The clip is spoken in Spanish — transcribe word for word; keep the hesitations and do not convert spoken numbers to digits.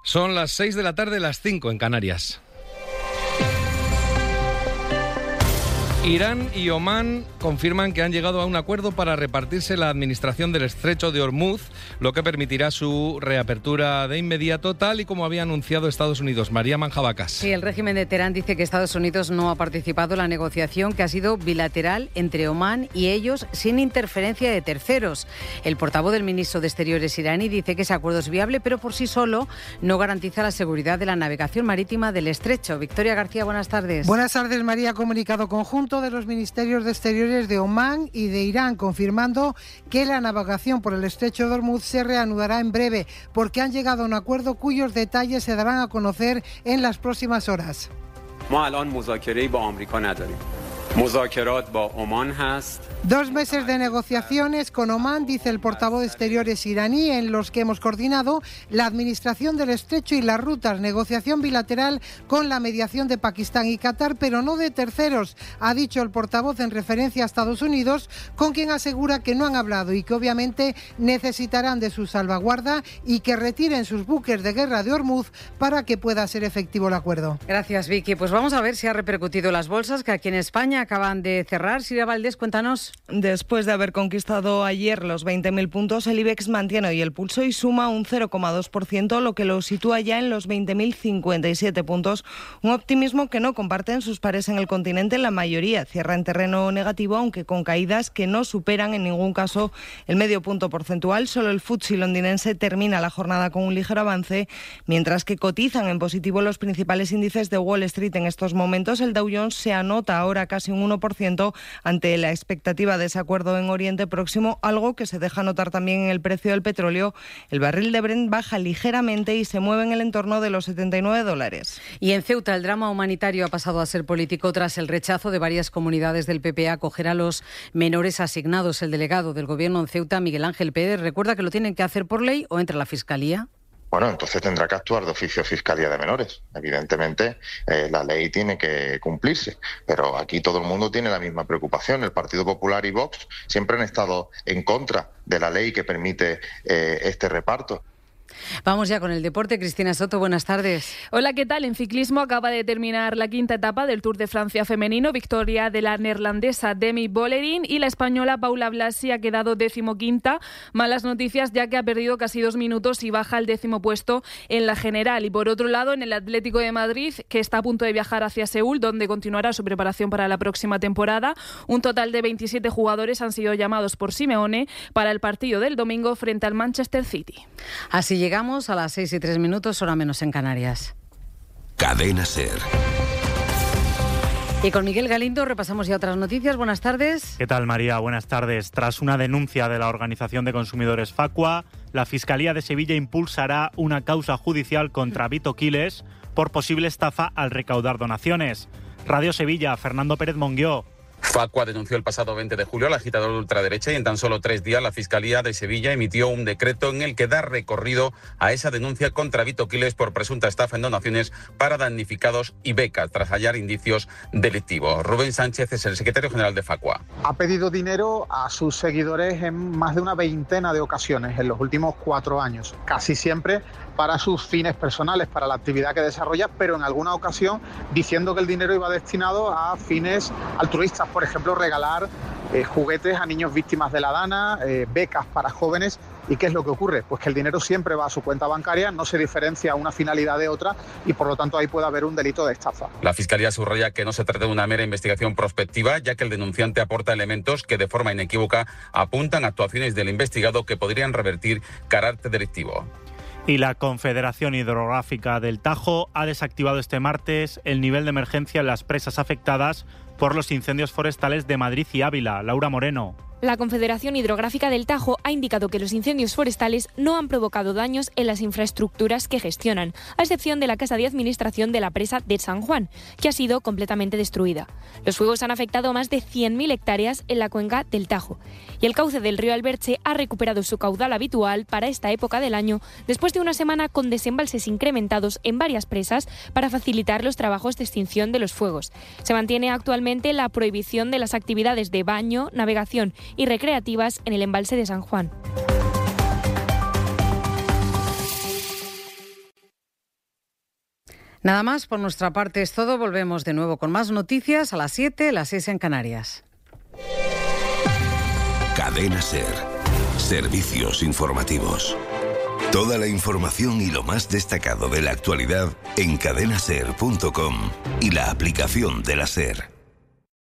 Son las seis de la tarde, las cinco en Canarias. Irán y Omán confirman que han llegado a un acuerdo para repartirse la administración del estrecho de Hormuz, lo que permitirá su reapertura de inmediato, tal y como había anunciado Estados Unidos. María Manjabacas. Sí, el régimen de Teherán dice que Estados Unidos no ha participado en la negociación, que ha sido bilateral entre Omán y ellos, sin interferencia de terceros. El portavoz del ministro de Exteriores iraní dice que ese acuerdo es viable, pero por sí solo no garantiza la seguridad de la navegación marítima del estrecho. Victoria García, buenas tardes. Buenas tardes, María. Comunicado conjunto de los ministerios de Exteriores de Omán y de Irán, confirmando que la navegación por el estrecho de Hormuz se reanudará en breve, porque han llegado a un acuerdo cuyos detalles se darán a conocer en las próximas horas. Dos meses de negociaciones con Omán, dice el portavoz de Exteriores iraní, en los que hemos coordinado la administración del estrecho y las rutas, negociación bilateral con la mediación de Pakistán y Qatar, pero no de terceros, ha dicho el portavoz en referencia a Estados Unidos, con quien asegura que no han hablado y que obviamente necesitarán de su salvaguarda y que retiren sus buques de guerra de Hormuz para que pueda ser efectivo el acuerdo. Gracias, Vicky. Pues vamos a ver si ha repercutido las bolsas, que aquí en España acaban de cerrar. Silvia Valdés, cuéntanos. Después de haber conquistado ayer los veinte mil puntos, el IBEX mantiene hoy el pulso y suma un cero coma dos por ciento, lo que lo sitúa ya en los veinte mil cincuenta y siete puntos. Un optimismo que no comparten sus pares en el continente. La mayoría cierra en terreno negativo, aunque con caídas que no superan en ningún caso el medio punto porcentual. Solo el F T S E londinense termina la jornada con un ligero avance, mientras que cotizan en positivo los principales índices de Wall Street en estos momentos. El Dow Jones se anota ahora casi un uno por ciento ante la expectativa de ese acuerdo en Oriente Próximo, algo que se deja notar también en el precio del petróleo. El barril de Brent baja ligeramente y se mueve en el entorno de los setenta y nueve dólares. Y en Ceuta el drama humanitario ha pasado a ser político tras el rechazo de varias comunidades del P P a acoger a los menores asignados. El delegado del Gobierno en Ceuta, Miguel Ángel Pérez, recuerda que lo tienen que hacer por ley o entra la Fiscalía. Bueno, entonces tendrá que actuar de oficio Fiscalía de Menores. Evidentemente, eh, la ley tiene que cumplirse, pero aquí todo el mundo tiene la misma preocupación. El Partido Popular y Vox siempre han estado en contra de la ley que permite eh, este reparto. Vamos ya con el deporte. Cristina Soto, buenas tardes. Hola, ¿qué tal? En ciclismo acaba de terminar la quinta etapa del Tour de Francia femenino. Victoria de la neerlandesa Demi Vollering y la española Paula Blasi ha quedado decimoquinta. Malas noticias, ya que ha perdido casi dos minutos y baja al décimo puesto en la general. Y por otro lado, en el Atlético de Madrid, que está a punto de viajar hacia Seúl, donde continuará su preparación para la próxima temporada, un total de veintisiete jugadores han sido llamados por Simeone para el partido del domingo frente al Manchester City. Así llegamos a las seis y tres minutos, hora menos en Canarias. Cadena SER. Y con Miguel Galindo repasamos ya otras noticias. Buenas tardes. ¿Qué tal, María? Buenas tardes. Tras una denuncia de la Organización de Consumidores Facua, la Fiscalía de Sevilla impulsará una causa judicial contra Vito Quiles por posible estafa al recaudar donaciones. Radio Sevilla, Fernando Pérez Monguió. Facua denunció el pasado veinte de julio al agitador de ultraderecha y en tan solo tres días la Fiscalía de Sevilla emitió un decreto en el que da recorrido a esa denuncia contra Vito Quiles por presunta estafa en donaciones para damnificados y becas, tras hallar indicios delictivos. Rubén Sánchez es el secretario general de Facua. Ha pedido dinero a sus seguidores en más de una veintena de ocasiones en los últimos cuatro años, casi siempre para sus fines personales, para la actividad que desarrolla, pero en alguna ocasión diciendo que el dinero iba destinado a fines altruistas, por ejemplo, regalar eh, juguetes a niños víctimas de la DANA, eh, becas para jóvenes. ¿Y qué es lo que ocurre? Pues que el dinero siempre va a su cuenta bancaria, no se diferencia una finalidad de otra y por lo tanto ahí puede haber un delito de estafa. La Fiscalía subraya que no se trata de una mera investigación prospectiva, ya que el denunciante aporta elementos que de forma inequívoca apuntan a actuaciones del investigado que podrían revertir carácter delictivo. Y la Confederación Hidrográfica del Tajo ha desactivado este martes el nivel de emergencia en las presas afectadas por los incendios forestales de Madrid y Ávila. Laura Moreno. La Confederación Hidrográfica del Tajo ha indicado que los incendios forestales no han provocado daños en las infraestructuras que gestionan, a excepción de la casa de administración de la presa de San Juan, que ha sido completamente destruida. Los fuegos han afectado más de cien mil hectáreas en la cuenca del Tajo, y el cauce del río Alberche ha recuperado su caudal habitual para esta época del año, después de una semana con desembalses incrementados en varias presas para facilitar los trabajos de extinción de los fuegos. Se mantiene actualmente la prohibición de las actividades de baño, navegación y recreativas en el embalse de San Juan. Nada más, por nuestra parte es todo. Volvemos de nuevo con más noticias a las siete, las seis en Canarias. Cadena SER. Servicios informativos. Toda la información y lo más destacado de la actualidad en cadena ser punto com y la aplicación de la SER.